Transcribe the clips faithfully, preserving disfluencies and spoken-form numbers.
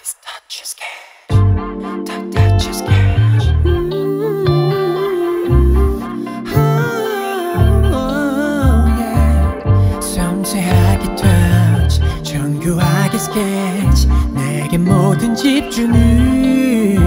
touch is catch, touch, touch is catch. 섬세하게 touch, 정교하게 sketch. 내게 모든 집중을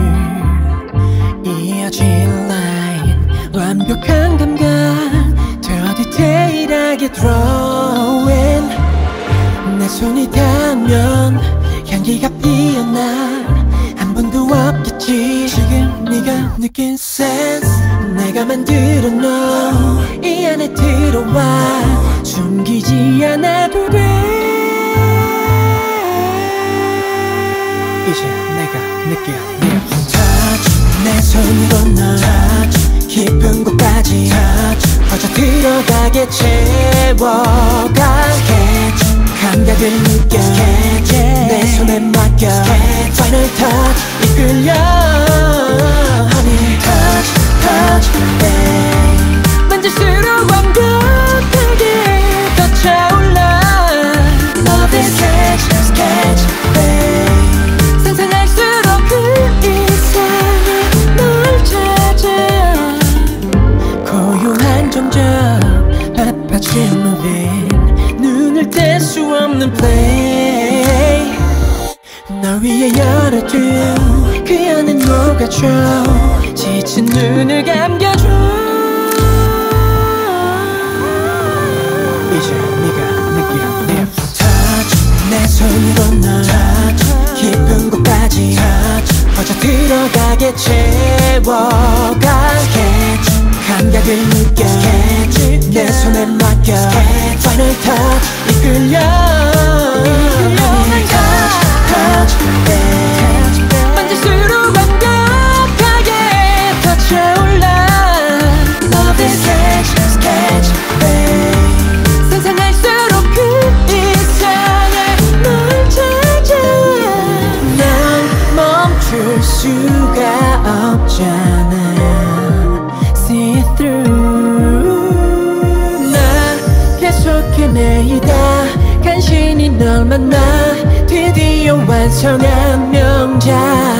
이어진 line, 완벽한 감각, 더 디테일하게 drawing. 내 손이 닿으면 향기가 피어나. 한 번도 없겠지 지금 네가 느낀 sense. 내가 만들어 너 이 안에 들어와. 숨기지 않아도 돼. 이제 내가 느껴 네 touch, 내 손으로 너 touch, 깊은 곳까지 touch, 퍼져 들어가게 채워가. sketch, 감각을 느껴 sketch, 내 손에 맡겨 sketch, final touch 이끌려. honey touch, touch, babe. 만질수록 완벽하게 더 차올라. love is sketch, sketch, babe. 상상할수록 그 이상의 널 찾아. 고요한 정적, 바빠진 moving, 눈을 뗄 수 없는 play. 널 위해 열어둔 그 안에 녹아줘. 지친 눈을 감겨줘. 이제 네가 느껴 내 touch, 내 손으로 너 touch, 깊은 곳까지 touch, 퍼져 들어가게 채워가. sketch, 감각을 느껴 sketch, 내 손에 맡겨 sketch, final touch 이끌려. honey touch, touch, babe. 만질수록 완벽하게 더 차올라. love is sketch, sketch, babe. 상상할수록 그 이상의 널 찾아. 난 멈출 수가 없잖아. See through. 나 계속 헤매이다 간신히 널 만나. 드디어 완성한 명작.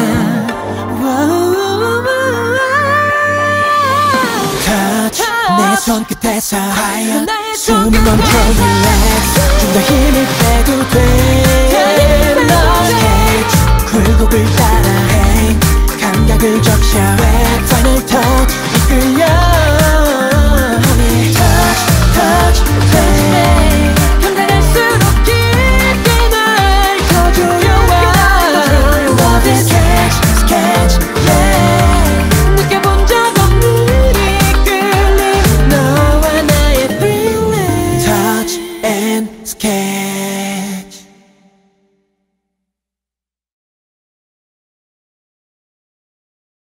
touch, 내 손끝에서 하얀 숨이 멈춰 relax. 좀 더 힘을 빼도 돼. 너 sketch, 굴곡을 따라해. 감각을 적시